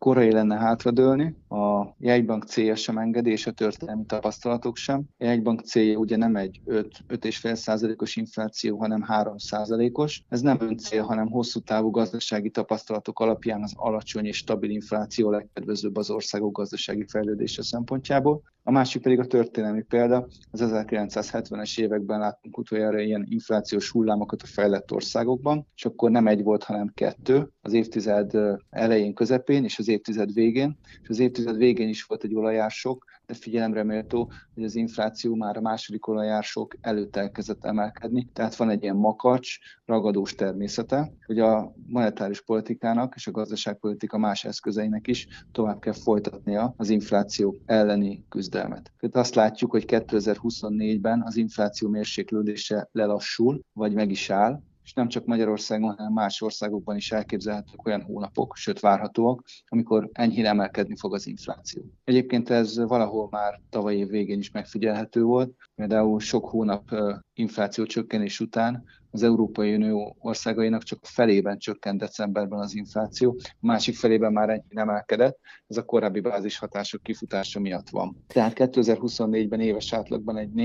korai lenne hátradőlni, a jegybank célja sem engedi, és a történelmi tapasztalatok sem. A jegybank célja ugye nem egy 5,5%-os infláció, hanem 3%-os. Ez nem öncél, hanem hosszú távú gazdasági tapasztalatok alapján az alacsony és stabil infláció legkedvezőbb az országok gazdasági fejlődése szempontjából. A másik pedig a történelmi példa. Az 1970-es években láttunk utoljára ilyen inflációs hullámokat a fejlett országokban, és akkor nem egy volt, hanem kettő, az évtized elején, közepén és az évtized végén. És az évtized végén is volt egy olajársok, de figyelemre méltó, hogy az infláció már a második olajársok előtt elkezdett emelkedni, tehát van egy ilyen makacs, ragadós természete, hogy a monetáris politikának és a gazdaságpolitika más eszközeinek is tovább kell folytatnia az infláció elleni küzdelmet. Tehát azt látjuk, hogy 2024-ben az infláció mérséklődése lelassul, vagy meg is áll, és nem csak Magyarországon, hanem más országokban is elképzelhetők olyan hónapok, sőt várhatóak, amikor enyhén emelkedni fog az infláció. Egyébként ez valahol már tavaly év végén is megfigyelhető volt, például sok hónap infláció csökkenés után az Európai Unió országainak csak a felében csökkent decemberben az infláció, a másik felében már enyhén emelkedett, ez a korábbi bázishatások kifutása miatt van. Tehát 2024-ben éves átlagban egy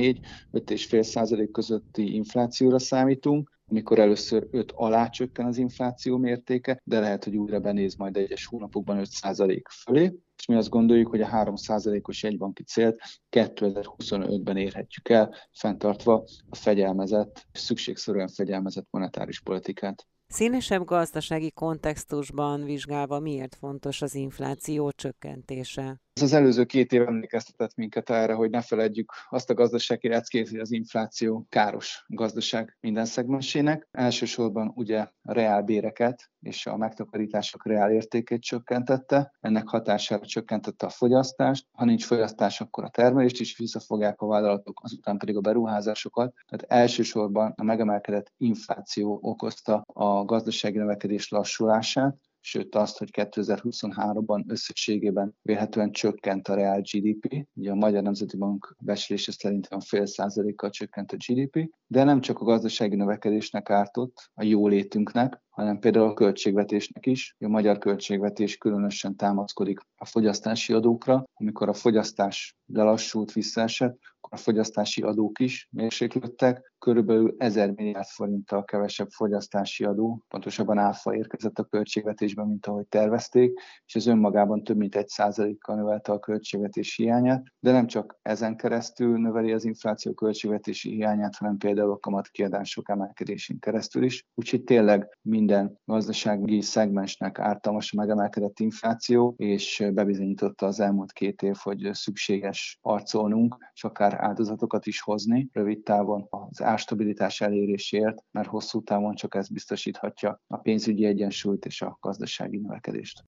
4-5,5% közötti inflációra számítunk, amikor először 5 alá csökken az infláció mértéke, de lehet, hogy újra benéz majd egyes hónapokban 5% fölé, és mi azt gondoljuk, hogy a 3%-os jegybanki célt 2025-ben érhetjük el, fenntartva a fegyelmezett, szükségszerűen fegyelmezett monetáris politikát. Szélesebb gazdasági kontextusban vizsgálva miért fontos az infláció csökkentése? Az előző 2 év emlékeztetett minket erre, hogy ne feledjük azt a gazdasági leckét, hogy az infláció káros gazdaság minden szegmensének. Elsősorban ugye a reálbéreket és a megtakarítások reálértékét csökkentette. Ennek hatására csökkentette a fogyasztást. Ha nincs fogyasztás, akkor a termelést is visszafogják a vállalatok, azután pedig a beruházásokat. Tehát elsősorban a megemelkedett infláció okozta a gazdasági növekedés lassulását, sőt azt, hogy 2023-ban összességében vélhetően csökkent a reál GDP. Ugye a Magyar Nemzeti Bank becslése szerint 0,5%-kal csökkent a GDP, de nem csak a gazdasági növekedésnek ártott, a jólétünknek, hanem például a költségvetésnek is. A magyar költségvetés különösen támaszkodik a fogyasztási adókra. Amikor a fogyasztás lelassult, visszaesett, akkor a fogyasztási adók is mérséklődtek. Körülbelül 1000 milliárd forinttal kevesebb fogyasztási adó, pontosabban áfa érkezett a költségvetésbe, mint ahogy tervezték, és ez önmagában több mint 1%-kal növelte a költségvetés hiányát, de nem csak ezen keresztül növeli az infláció költségvetési hiányát, hanem például a kamatkiadások emelkedésén keresztül is. Úgyhogy tényleg minden gazdasági szegmensnek ártalmas megemelkedett infláció, és bebizonyította az elmúlt 2 év, hogy szükséges harcolnunk, és akár áldozatokat is hozni rövid távon az árstabilitás eléréséért, mert hosszú távon csak ez biztosíthatja a pénzügyi egyensúlyt és a gazdasági növekedést.